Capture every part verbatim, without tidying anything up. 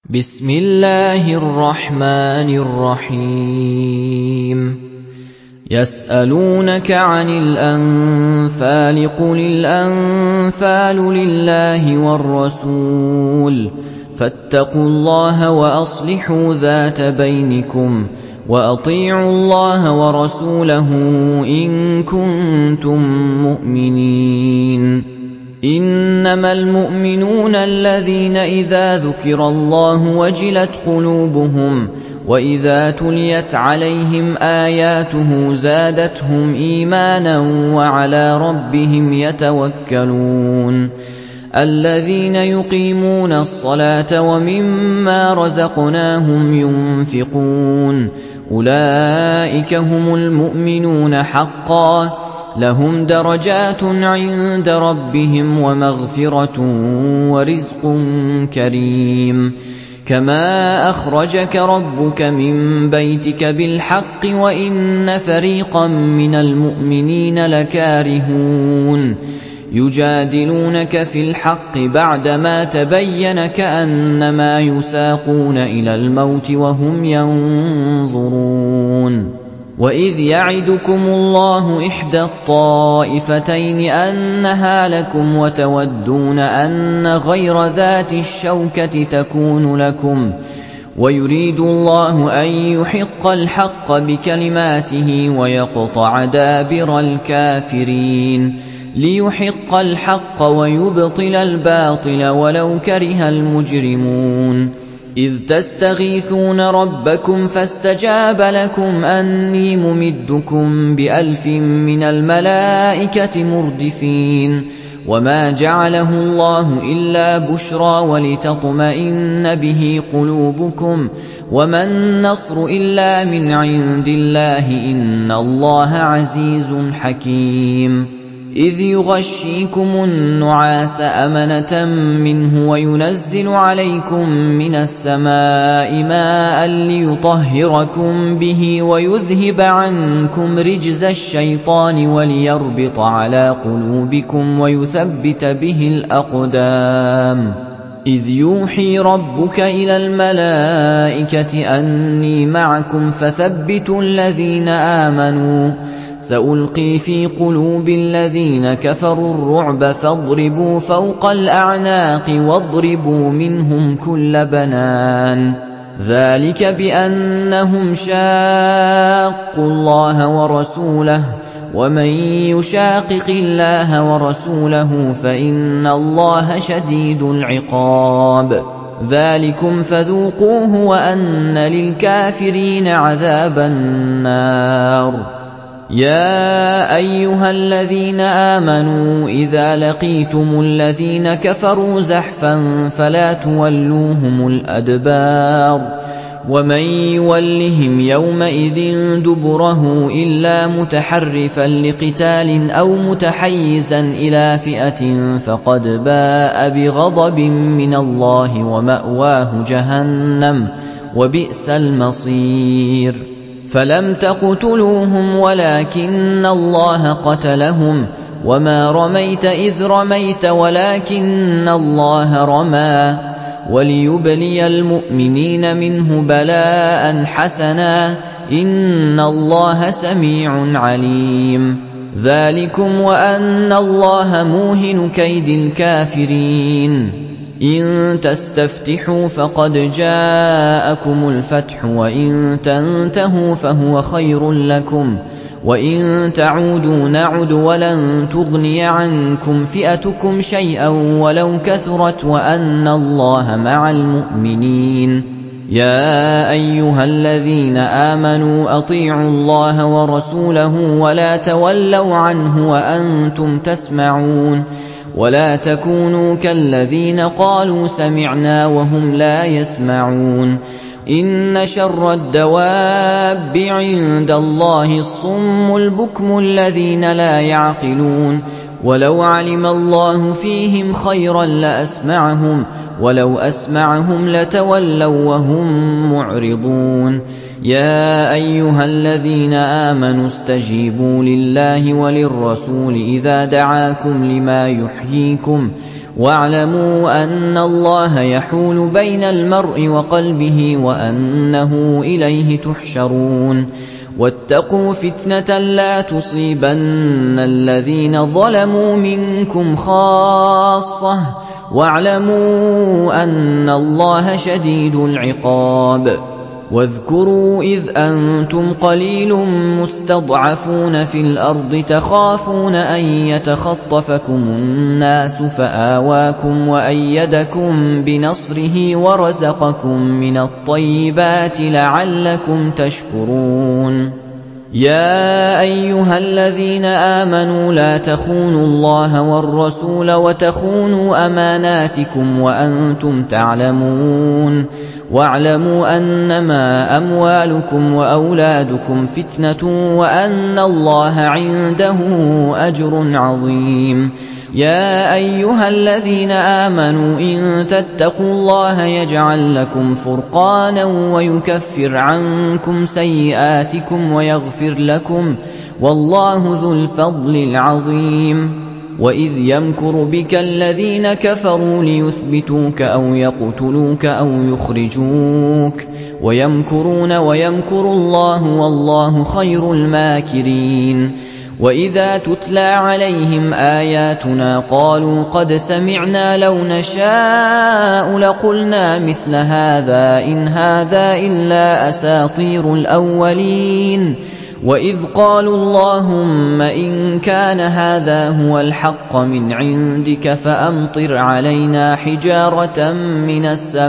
بسم الله الرحمن الرحيم يسألونك عن الأنفال قل الأنفال لله والرسول فاتقوا الله وأصلحوا ذات بينكم وأطيعوا الله ورسوله إن كنتم مؤمنين إنما المؤمنون الذين إذا ذكر الله وجلت قلوبهم وإذا تليت عليهم آياته زادتهم إيمانا وعلى ربهم يتوكلون الذين يقيمون الصلاة ومما رزقناهم ينفقون أولئك هم المؤمنون حقا لهم درجات عند ربهم ومغفرة ورزق كريم كما أخرجك ربك من بيتك بالحق وإن فريقا من المؤمنين لكارهون يجادلونك في الحق بعدما تبين كأنما يساقون إلى الموت وهم ينظرون وإذ يعدكم الله إحدى الطائفتين أنها لكم وتودون أن غير ذات الشوكة تكون لكم ويريد الله أن يحق الحق بكلماته ويقطع دابر الكافرين ليحق الحق ويبطل الباطل ولو كره المجرمون إذ تستغيثون ربكم فاستجاب لكم أني ممدكم بألف من الملائكة مردفين وما جعله الله إلا بشرى ولتطمئن به قلوبكم وما النصر إلا من عند الله إن الله عزيز حكيم إذ يغشيكم النعاس أمنة منه وينزل عليكم من السماء ماء ليطهركم به ويذهب عنكم رجز الشيطان وليربط على قلوبكم ويثبت به الأقدام إذ يوحي ربك إلى الملائكة أني معكم فثبتوا الذين آمنوا سألقي في قلوب الذين كفروا الرعب فاضربوا فوق الأعناق واضربوا منهم كل بنان ذلك بأنهم شاقوا الله ورسوله ومن يشاقق الله ورسوله فإن الله شديد العقاب ذلكم فذوقوه وأن للكافرين عذاب النار يا أيها الذين آمنوا إذا لقيتم الذين كفروا زحفا فلا تولوهم الأدبار ومن يولهم يومئذ دبره إلا متحرفا لقتال أو متحيزا إلى فئة فقد باء بغضب من الله ومأواه جهنم وبئس المصير فلم تقتلوهم ولكن الله قتلهم وما رميت إذ رميت ولكن الله رمى وليبلي المؤمنين منه بلاء حسنا إن الله سميع عليم ذلكم وأن الله موهن كيد الكافرين إن تستفتحوا فقد جاءكم الفتح وإن تنتهوا فهو خير لكم وإن تعودوا نعد ولن تغني عنكم فئتكم شيئا ولو كثرت وأن الله مع المؤمنين يا أيها الذين آمنوا أطيعوا الله ورسوله ولا تولوا عنه وأنتم تسمعون ولا تكونوا كالذين قالوا سمعنا وهم لا يسمعون إن شر الدواب عند الله الصم البكم الذين لا يعقلون ولو علم الله فيهم خيرا لأسمعهم ولو أسمعهم لتولوا وهم معرضون يا أيها الذين آمنوا استجيبوا لله وللرسول إذا دعاكم لما يحييكم واعلموا أن الله يحول بين المرء وقلبه وأنه إليه تحشرون واتقوا فتنة لا تصيبن الذين ظلموا منكم خاصة واعلموا أن الله شديد العقاب واذكروا إذ أنتم قليل مستضعفون في الأرض تخافون أن يتخطفكم الناس فآواكم وأيدكم بنصره ورزقكم من الطيبات لعلكم تشكرون يا أيها الذين آمنوا لا تخونوا الله والرسول وتخونوا أماناتكم وأنتم تعلمون واعلموا أنما أموالكم وأولادكم فتنة وأن الله عنده أجر عظيم يا أيها الذين آمنوا إن تتقوا الله يجعل لكم فرقانا ويكفر عنكم سيئاتكم ويغفر لكم والله ذو الفضل العظيم وإذ يمكر بك الذين كفروا ليثبتوك أو يقتلوك أو يخرجوك ويمكرون ويمكر الله والله خير الماكرين وإذا تتلى عليهم آياتنا قالوا قد سمعنا لو نشاء لقلنا مثل هذا إن هذا إلا أساطير الأولين وإذ قالوا اللهم إن كان هذا هو الحق من عندك فأمطر علينا حجارة من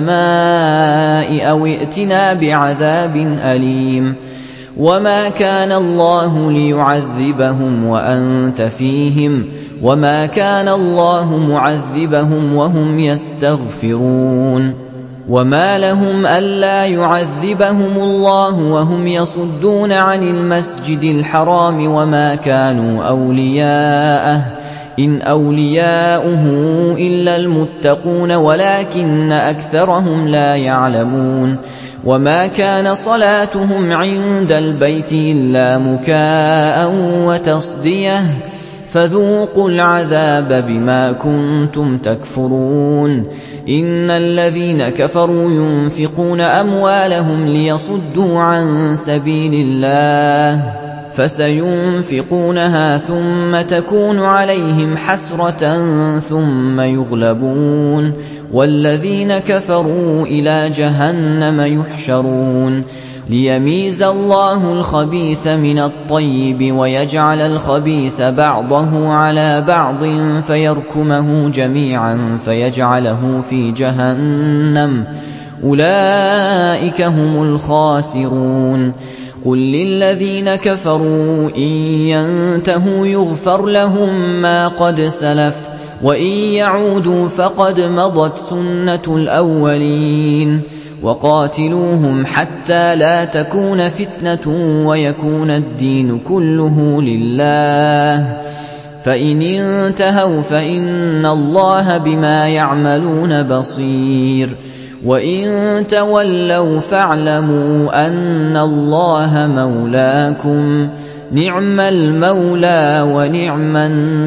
السماء أو ائتنا بعذاب أليم وما كان الله ليعذبهم وأنت فيهم وما كان الله معذبهم وهم يستغفرون وما لهم ألا يعذبهم الله وهم يصدون عن المسجد الحرام وما كانوا أولياءه إن أولياؤه إلا المتقون ولكن أكثرهم لا يعلمون وما كان صلاتهم عند البيت إلا مكاء وتصدية فذوقوا العذاب بما كنتم تكفرون إن الذين كفروا ينفقون أموالهم ليصدوا عن سبيل الله فسينفقونها ثم تكون عليهم حسرة ثم يغلبون والذين كفروا إلى جهنم يحشرون ليميز الله الخبيث من الطيب ويجعل الخبيث بعضه على بعض فيركمه جميعا فيجعله في جهنم أولئك هم الخاسرون قل للذين كفروا إن ينتهوا يغفر لهم ما قد سلف وإن يعودوا فقد مضت سنة الأولين وقاتلوهم حتى لا تكون فتنة ويكون الدين كله لله فإن انتهوا فإن الله بما يعملون بصير وإن تولوا فاعلموا أن الله مولاكم نعم المولى ونعم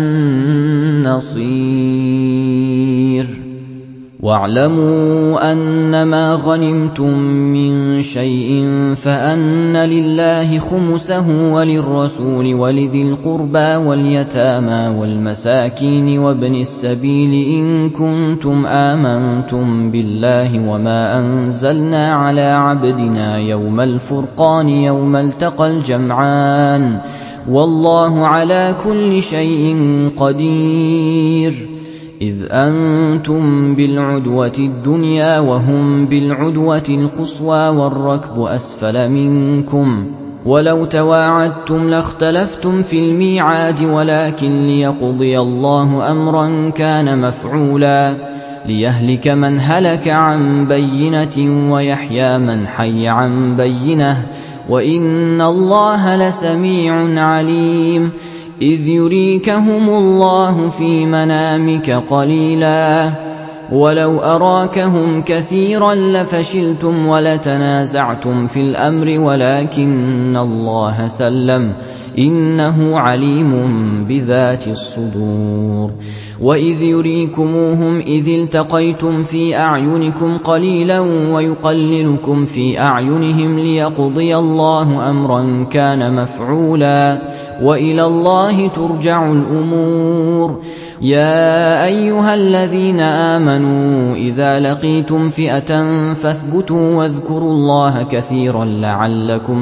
النصير واعلموا أنما غنمتم من شيء فأن لله خمسه وللرسول ولذي القربى واليتامى والمساكين وابن السبيل إن كنتم آمنتم بالله وما أنزلنا على عبدنا يوم الفرقان يوم التقى الجمعان والله على كل شيء قدير إذ أنتم بالعدوة الدنيا وهم بالعدوة القصوى والركب أسفل منكم ولو تواعدتم لاختلفتم في الميعاد ولكن ليقضي الله أمرا كان مفعولا ليهلك من هلك عن بينة ويحيى من حي عن بينة وإن الله لسميع عليم إذ يريكهم الله في منامك قليلا ولو أراكهم كثيرا لفشلتم ولتنازعتم في الأمر ولكن الله سلم إنه عليم بذات الصدور وإذ يريكموهم إذ التقيتم في أعينكم قليلا ويقللكم في أعينهم ليقضي الله أمرا كان مفعولا وإلى الله ترجع الأمور. يا أيها الذين آمنوا إذا لقيتم فئة فاثبتوا واذكروا الله كثيرا لعلكم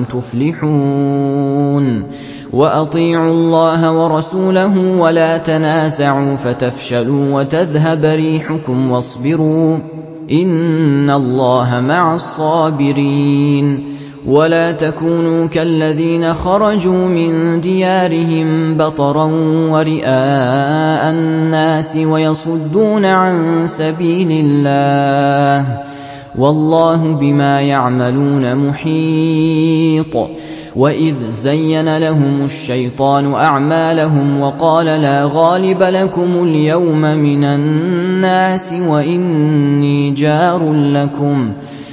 تفلحون. وأطيعوا الله ورسوله ولا تنازعوا فتفشلوا وتذهب ريحكم واصبروا إن الله مع الصابرين. ولا تكونوا كالذين خرجوا من ديارهم بطرا ورئاء الناس ويصدون عن سبيل الله والله بما يعملون محيط. وإذ زين لهم الشيطان أعمالهم وقال لا غالب لكم اليوم من الناس وإني جار لكم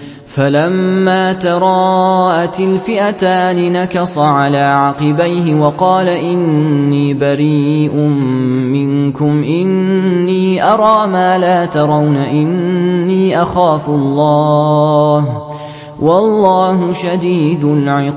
فلما تراءت الفئتان نكص على عقبيه وقال إني بريء منكم إني أرى ما لا ترون إني أخاف الله والله شديد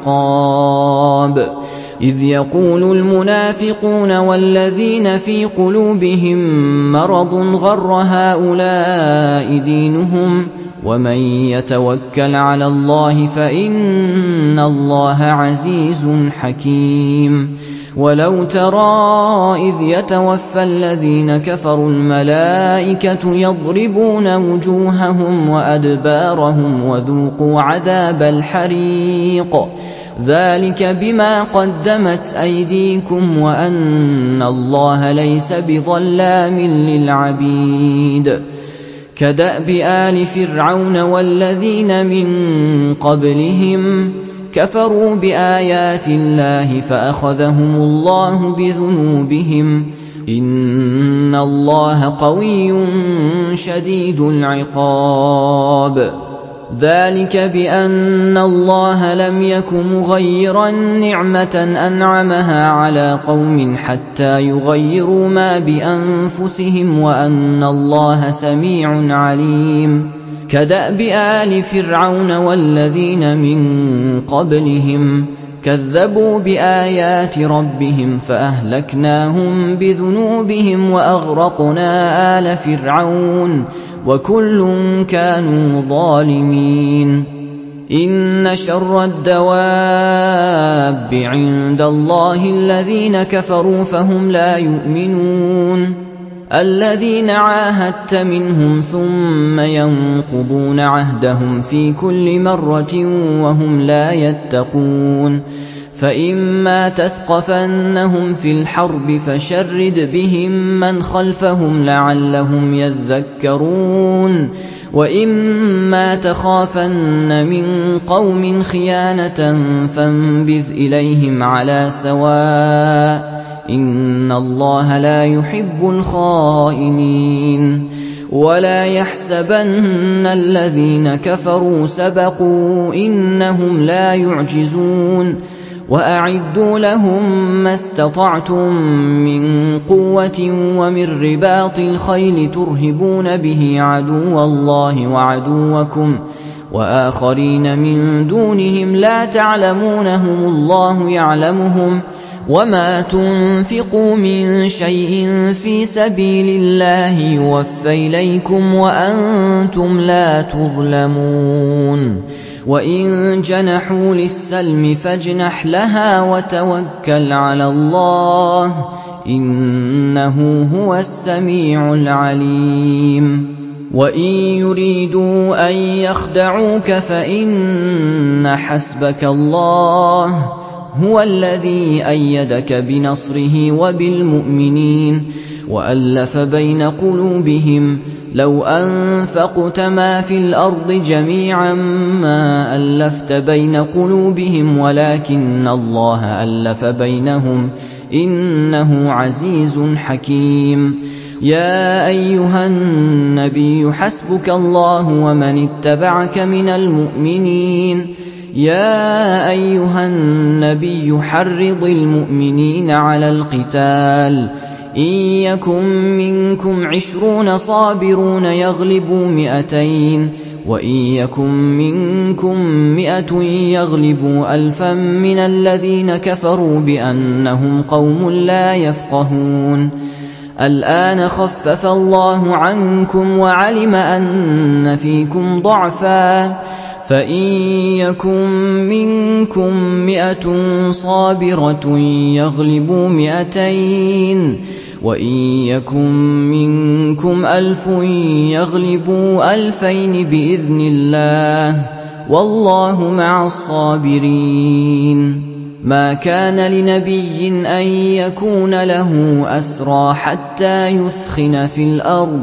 العقاب. إذ يقول المنافقون والذين في قلوبهم مرض غر هؤلاء دينهم ومن يتوكل على الله فإن الله عزيز حكيم. ولو ترى إذ يتوفى الذين كفروا الملائكة يضربون وجوههم وأدبارهم وذوقوا عذاب الحريق ذلك بما قدمت أيديكم وأن الله ليس بظلام للعبيد. كدأب آل فرعون والذين من قبلهم كفروا بآيات الله فأخذهم الله بذنوبهم إن الله قوي شديد العقاب. ذلك بأن الله لم يك مغيرا نعمة أنعمها على قوم حتى يغيروا ما بأنفسهم وأن الله سميع عليم. كدأب آل فرعون والذين من قبلهم كذبوا بآيات ربهم فأهلكناهم بذنوبهم وأغرقنا آل فرعون وكل كانوا ظالمين. إن شر الدواب عند الله الذين كفروا فهم لا يؤمنون الذين عاهدت منهم ثم ينقضون عهدهم في كل مرة وهم لا يتقون. فإما تثقفنهم في الحرب فشرد بهم من خلفهم لعلهم يذكرون. وإما تخافن من قوم خيانة فانبذ إليهم على سواء إن الله لا يحب الخائنين. ولا يحسبن الذين كفروا سبقوا إنهم لا يعجزون. وأعدوا لهم ما استطعتم من قوة ومن رباط الخيل ترهبون به عدو الله وعدوكم وآخرين من دونهم لا تعلمونهم الله يعلمهم وما تنفقوا من شيء في سبيل الله يوفى إليكم وأنتم لا تظلمون. وإن جنحوا للسلم فاجنح لها وتوكل على الله إنه هو السميع العليم. وإن يريدوا أن يخدعوك فإن حسبك الله هو الذي أيدك بنصره وبالمؤمنين وألف بين قلوبهم لو أنفقت ما في الأرض جميعا ما ألفت بين قلوبهم ولكن الله ألف بينهم إنه عزيز حكيم. يا أيها النبي حسبك الله ومن اتبعك من المؤمنين. يا أيها النبي حرض المؤمنين على القتال إن يكن منكم عشرون صابرون يغلبوا مئتين وإن يكن منكم مئة يغلبوا ألفا من الذين كفروا بأنهم قوم لا يفقهون الآن خفف الله عنكم وعلم أن فيكم ضعفا فإن يكن منكم مئة صابرة يغلبوا مئتين وإن يكن منكم ألف يغلبوا ألفين بإذن الله والله مع الصابرين ما كان لنبي أن يكون له أسرى حتى يثخن في الأرض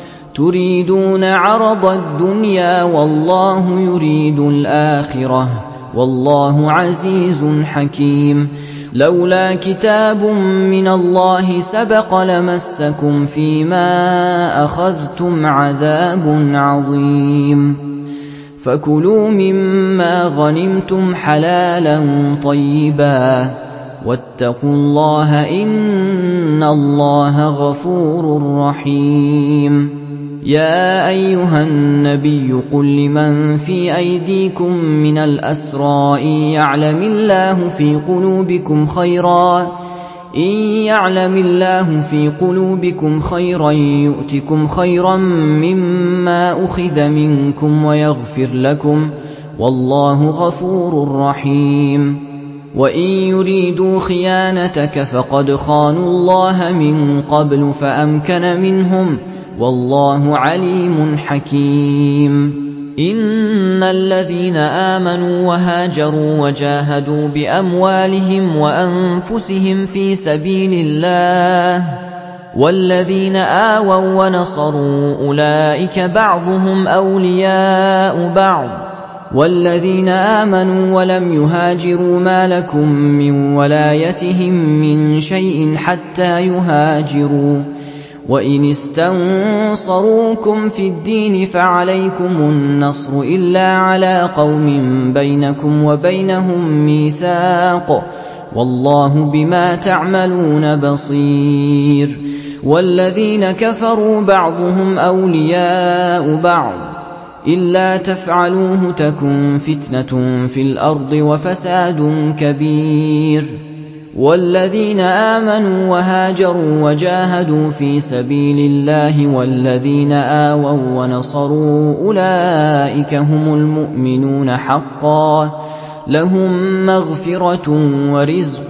تريدون عرض الدنيا والله يريد الآخرة والله عزيز حكيم لولا كتاب من الله سبق لمسكم فيما أخذتم عذاب عظيم فكلوا مما غنمتم حلالا طيبا واتقوا الله إن الله غفور رحيم يا أيها النبي قل لمن في أيديكم من الأسرى إن يعلم الله في قلوبكم خيرا إن يعلم الله في قلوبكم خيرا يؤتكم خيرا مما أخذ منكم ويغفر لكم والله غفور رحيم وإن يريدوا خيانتك فقد خانوا الله من قبل فأمكن منهم والله عليم حكيم إن الذين آمنوا وهاجروا وجاهدوا بأموالهم وأنفسهم في سبيل الله والذين آووا ونصروا أولئك بعضهم أولياء بعض والذين آمنوا ولم يهاجروا ما لكم من ولايتهم من شيء حتى يهاجروا وإن استنصروكم في الدين فعليكم النصر إلا على قوم بينكم وبينهم ميثاق والله بما تعملون بصير والذين كفروا بعضهم أولياء بعض إلا تفعلوه تكن فتنة في الأرض وفساد كبير والذين آمنوا وهاجروا وجاهدوا في سبيل الله والذين آووا ونصروا أولئك هم المؤمنون حقا لهم مغفرة ورزق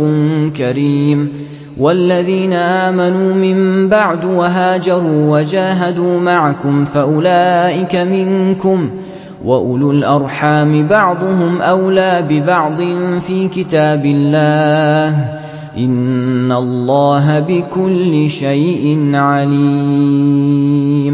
كريم والذين آمنوا من بعد وهاجروا وجاهدوا معكم فأولئك منكم وأولو الأرحام بعضهم أولى ببعض في كتاب الله إن الله بكل شيء عليم